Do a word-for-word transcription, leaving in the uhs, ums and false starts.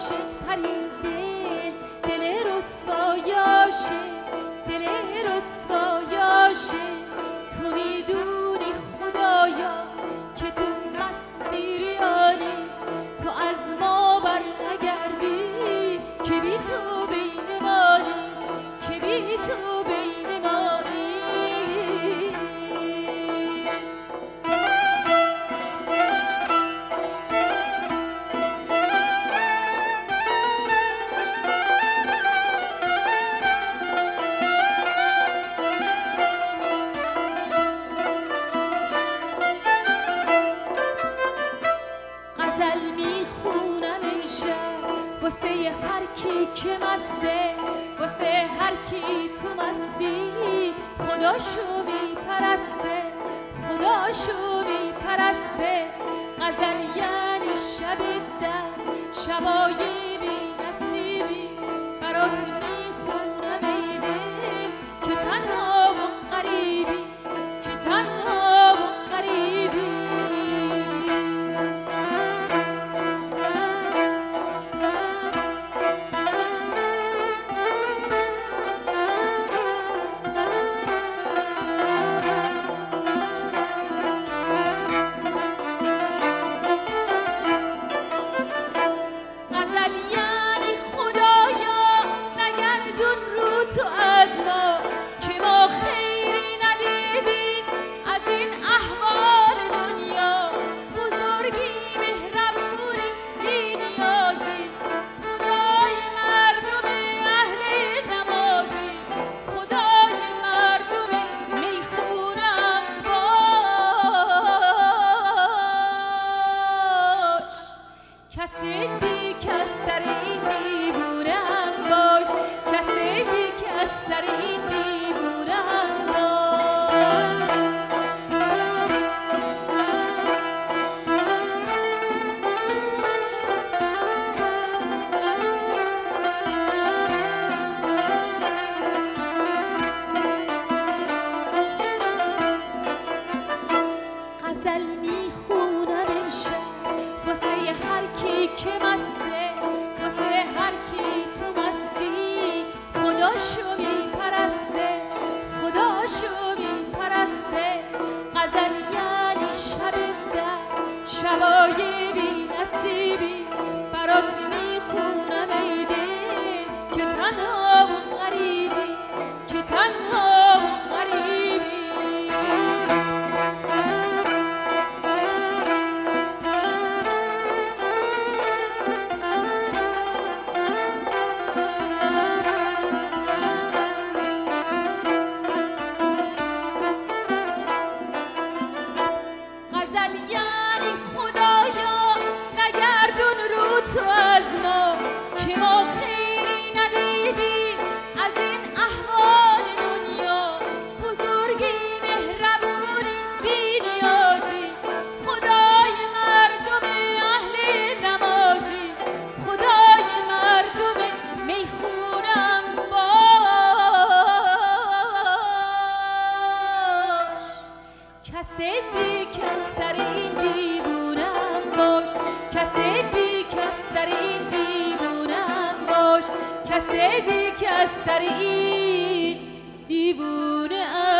عاشق ترین دل، دل رسوایاشه، دل رسوایاشه. تو میدونی خدایا که تو مستی ریا نیست، تو از ما بر نگردی که بی تو بین ما نیست، که بی تو بین ما نیست. غزل میخونم امشب واسه هر کی که مسته، واسه هر کی تو مستی خداشو میپرسته، خداشو میپرسته. غزل یعنی شب در، شبای بی نصیبی برات میخونم ای دل که تنها و غریبی، که تنها و غریبی. غزل یعنی خدایا نگردون رو تو از ما، که ما خیری ندیدیم از این احوال دنیا. بزرگی مهربونی بی‌نیازی، خدای مردم اهل نمازی، خدای مردم میخونم باش. کسی بی کس در این دیوونه هم باش، کسی بی کس در این دیوونه هم باش. غزل میخونم امشب واسه هر کی که مسته، واسه هر کی تو مستی خداشو میپرسته، خداشو میپرسته. غزل یعنی شب در، شبای بی نصیبی برات میخونم ای دل که تنها و غریبی، که تنها و غریبی. غزل یعنی خدایا نگردون رو تو از ما، که ما خیری ندیدیم از این احوال دنیا. بزرگی مهربونی بی‌نیازی، خدای مردم اهل نمازی، خدای مردم میخونم باش. کسی بی کس در این دیوونه هم باش، کسی بی کس در این دیوونه هم باش، کسی بی کس در این دیوونه هم